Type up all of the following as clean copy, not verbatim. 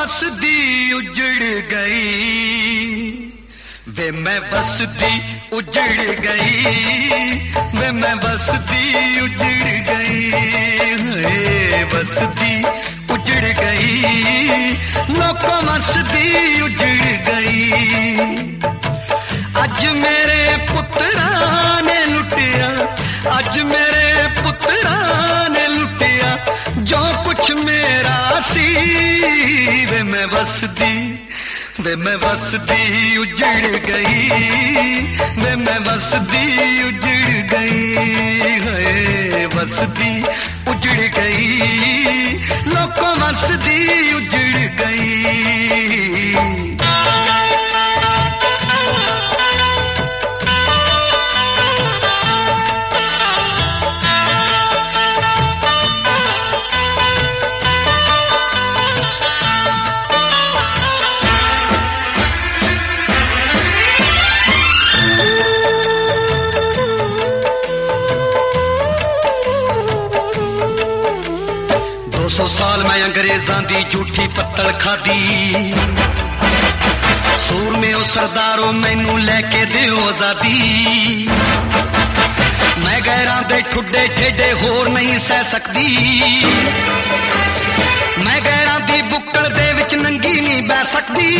वसदी उजड़ गई वे मैं वसदी उजड़ गई वे मैं वसदी उजड़ गई वसदी उजड़ गई लोकों वसदी उजड़ गई अज मेरे पुत्रा ने लुटिया अज मेरे पुत्रा ने लुटिया जो कुछ मेरा सी वे मैं वसदी उजड़ गई वे मैं वसदी उजड़ गई है वसदी उजड़ गई लोकों वसदी उजड़ गई 200 साल मैं अंग्रेजां दी झूठी पत्तल खादी सूर में ओ सरदारो मैनू लेके दियो आजादी मैं गैरां दे ठुड्डे ठेडे होर नहीं सह सकदी मैं गैरां दी बुक्कड़ दे विच नंगी नहीं बह सकदी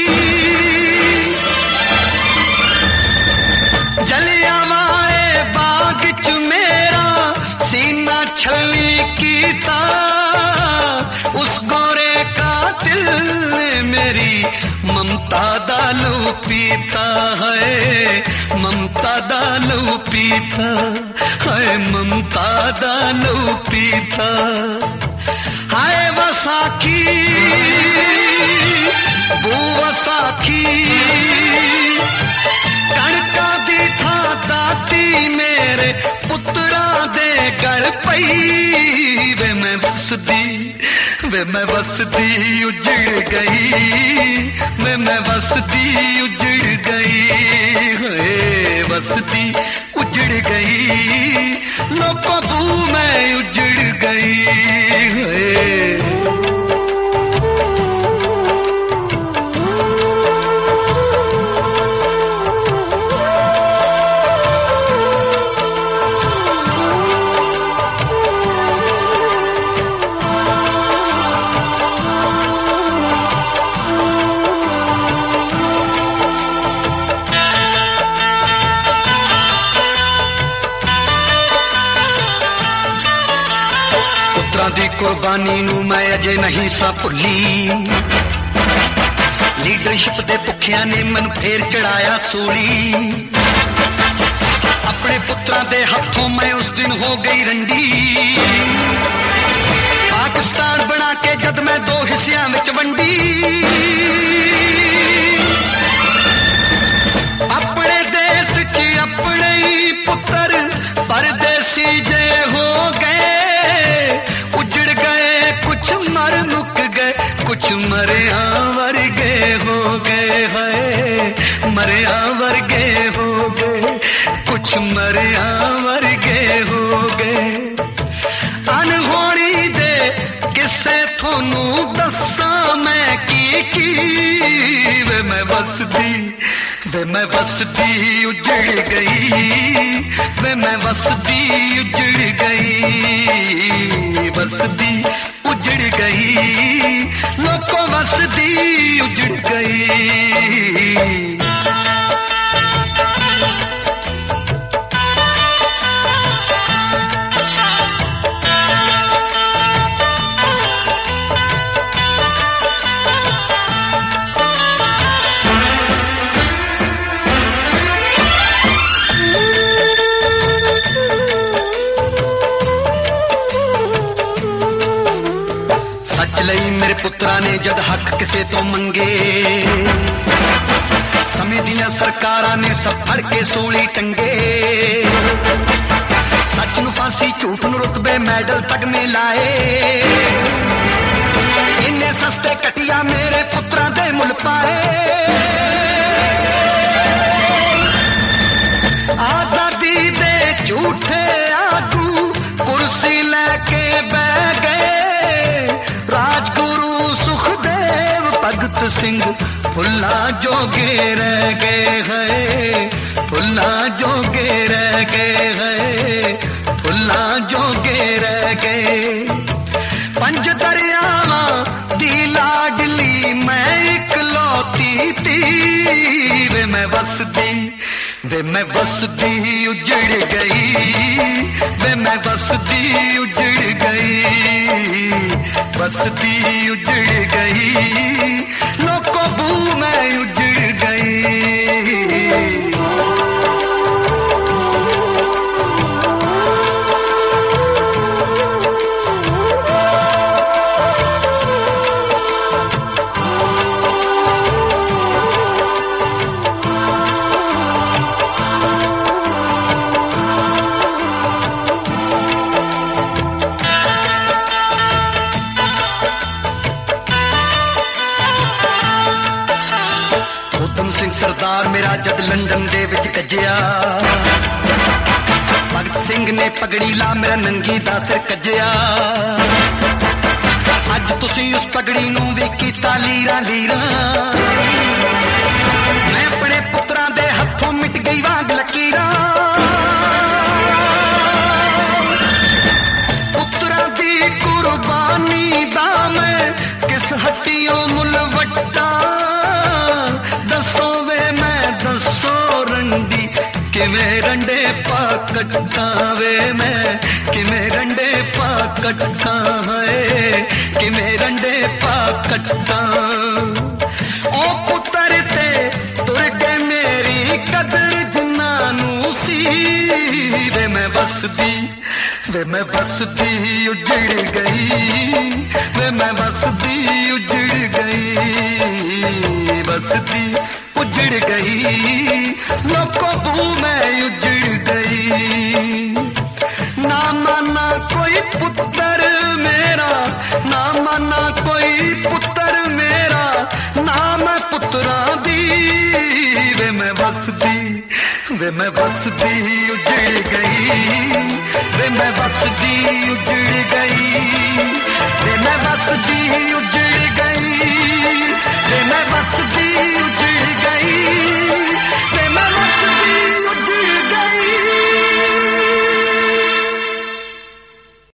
जलियांवाले बाग च मेरा सीना छली कीता उस गोरे कातिल ने मेरी ममता दा लहू पीता है ममता दा लहू पीता है ममता दा लहू पीता हाय वसाखी बू वसाखी कणका दी था दाती मेरे पुत्रा दे गल पई वे मैं वसदी उजड़ गई वे मैं वसदी उजड़ गई है वसदी उजड़ गई लोगों बू मैं उजड़ गई है दी कुर्बानी नू मैं अजे नहीं सा भुली लीडरशिप दे भुखिया ने मन फेर चढ़ाया सूली अपने पुत्रा दे हाथों मैं उस दिन हो गई रंडी पाकिस्तान बना के जद मैं 2 हिस्सियां विच वंडी अपने देश च अपने ही पुत्र परदेसी जे हो गए कुछ मरिया वर्गे हो गए है मरिया वर्गे हो गए कुछ मरिया वर्गे हो गए अनहोनी दे किसे थोनू दस्सा मैं की वे मैं वसदी उजड़ गई वे मैं वसदी उजड़ गई वसदी उजड़ गई लोगों वसदी उजड़ गई मेरे पुत्रा ने जद हक किसे तो मंगे समय दिया सरकारां ने सब फड़ के सूली टंगे सच नू फांसी झूठ नू रुतबे मेडल तक में लाए इन्ने सस्ते कटिया मेरे पुत्रा दे मुल पाए आजादी दे झूठे आगू कुर्सी लेके बह गए राजगुरु सुखदेव सिंह फुल्ला जोगे रह गए हैं, फुल्ला जोगे रह गए हैं, फुल्ला जोगे रह गए। पंज दरियावां दी लाडली मैं इकलौती थी, वे मैं वसदी उजड़ गई, वे मैं वसदी उजड़ गई, वसदी उजड़ गई, लोको बू मैं उजड़ गई। सरदार मेरा जद लंदन दे विच कज्जिया, भगत सिंह ने पगड़ी ला मेरा नंगी दा सिर कज्जिया। अज तुसी उस पगड़ी नूं वी कीता लीरा लीरा, मैं अपने पुत्रां दे हत्थों मिट गई वांग लकीरां। पुत्रां दी कुर्बानी दा मैं किस हट्टियों मुल वट्टा, किवें रंडे पा कट्टा वे मैं, किवें रंडे पा कट्टा है, किवें रंडे पा कट्टा। ओ पुत्र ते तुर गए मेरी कदर जिन्नानू सी, वे मैं बसदी उजड़ गई, वे मैं बसदी उजड़ गई, बसदी उजड़ गई, लोको बू मैं उजड़ गई। ना माना कोई पुत्र मेरा, ना माना कोई पुत्र मेरा, ना मैं पुत्रा दी, वे मैं बसदी उजड़ गई, वे मैं बसदी उजड़ गई, वे मैं बसदी उजड़